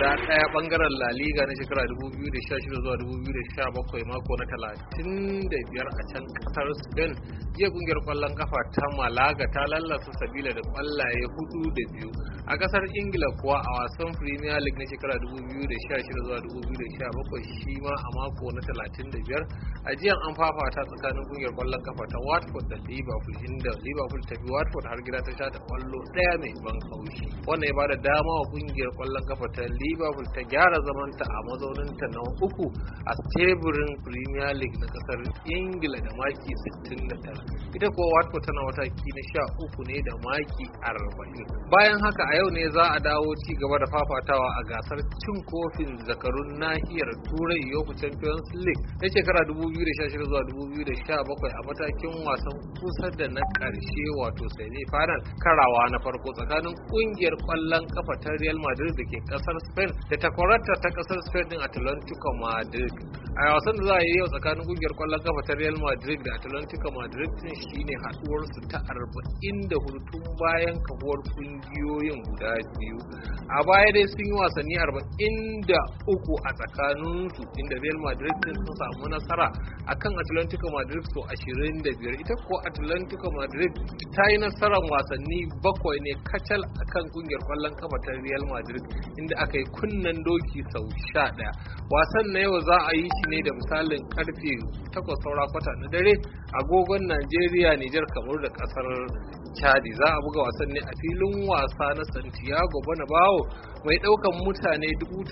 guda ɗaya bangaren La Liga na shekara 2016 zuwa 2017 mako na 35 a can kasar Spain. Jiya kungiyar kwallon kafa ta Malaga ta lallasa Sabila da kwallaye 4-2. A kasar Ingila kuwa a wasan Premier League na shekara 2016 zuwa 2017 shi ma a mako na 35 a jiyan an fafata tsakanin kungiyar kwallon kafa ta Watford da Liverpool, inda Liverpool ta bi Watford har gida ta sha ta kwallo ɗaya mai ban haushi. Wannan ya bada dama wa kungiyar kwallon kafa ta Liverpool ta gyara zamanta a mazauninta na uku a teburin Premier League na kasar Ingila da maki 69. Ita kuwa Watford tana mataki na 13 ne da maki 40. Bayan haka a yau ne za a dawo ci gaba da fafatawa a gasar cin kofin zakarun nahiyar Turai UEFA Champions League na shekara 2016 zuwa 2017 a matakin wasan kusa da na ƙarshe wato semi-final, karawa na farko tsakanin kungiyar kwallon kafa ta Real Madrid da ke kasar Spain da takwararta ta kasar Spain din Atlantico Madrid. A wasan da za a yi yau tsakanin kungiyar kwallon kafa ta Real Madrid da Atlantico Madrid din shine haduwar su ta 44 tun bayan kafuwar kungiyoyin guda biyu. A baya dai sun yi wasanni 43 a tsakanin su, inda Real Madrid din sun samu nasara akan Atlantico Madrid so 25. Ita ko Atlantico Madrid ta yi nasarar wasanni 7 ne kacal akan kungiyar kwallon kafa ta Real Madrid, inda aka yi kunnen doki sau 11. Wasan na yau za a yi shi ne da misalin karfe 8:15 na dare agogon Najeriya, Nijar, Kamaru da kasar Chadi. Za a buga wasan ne a filin wasa na Santiago Bernabeu mai daukan mutane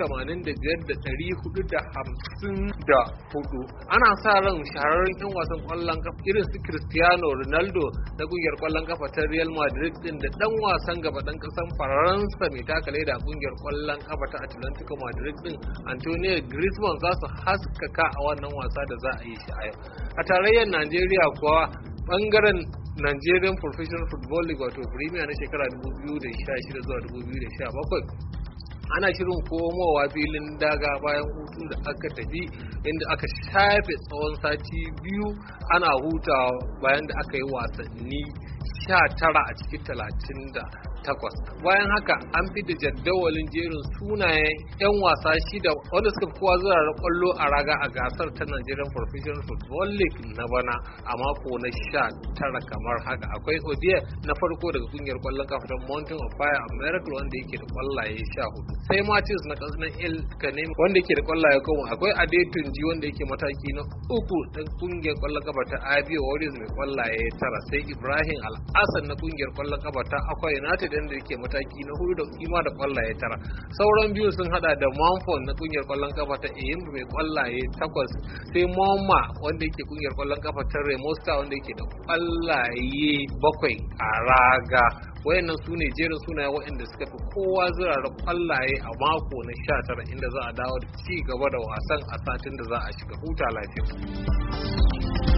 85,454. Ana sa ran shahararren yan wasan kwallon kafa irin su Cristiano Ronaldo na kungiyar kwallon kafa ta Real Madrid din da dan wasan gaba dan kasan Faransa mai takale da kungiyar kwallon kafa ta Atlantico Madrid din Antonio Griezmann za su haskaka a wannan wasa da za a yi shi a yau. A tarayyar Najeriya kuwa bangaren Nigerian Professional Football League wato Premier na shekara 2016 zuwa 2017 ana shirin komowa filin daga bayan hutu da aka tafi, inda aka shafe tsawon sati biyu ana hutawa bayan da aka yi wasanni 19 a cikin 38. Bayan haka an fi da jadawalin jerin sunayen 'yan wasa shida wanda suka fi kowa zurara kwallo a raga a gasar ta Nigerian Professional Football League na bana a mako na 19 kamar haka. Akwai Odier na farko daga kungiyar kwallon kafa ta Mountain of Fire America wanda yake da kwallaye 14. Sai Matthews na kasar El Kanemi wanda yake da kwallaye 10. Akwai Adetunji wanda yake mataki na 3 dan kungiyar kwallon kafa ta Abia Warriors mai kwallaye 9. Sai Ibrahim Al-Hassan na kungiyar kwallon kafa ta Akwa United da yake mataki na 4 da kima da kwallaye 9. Sauran biyu sun hada da Manford na kungiyar kwallon kafa ta Eyimba mai kwallaye 8. Sai Moma wanda yake kungiyar kwallon kafa ta Remo Star wanda yake da kwallaye 7 a raga. Wayannan su ne jerin sunaye waɗanda suka fi kowa zurara kwallaye a mako na 19, inda za a dawo da ci gaba da wasan a satin da za a shiga. Huta lafiya.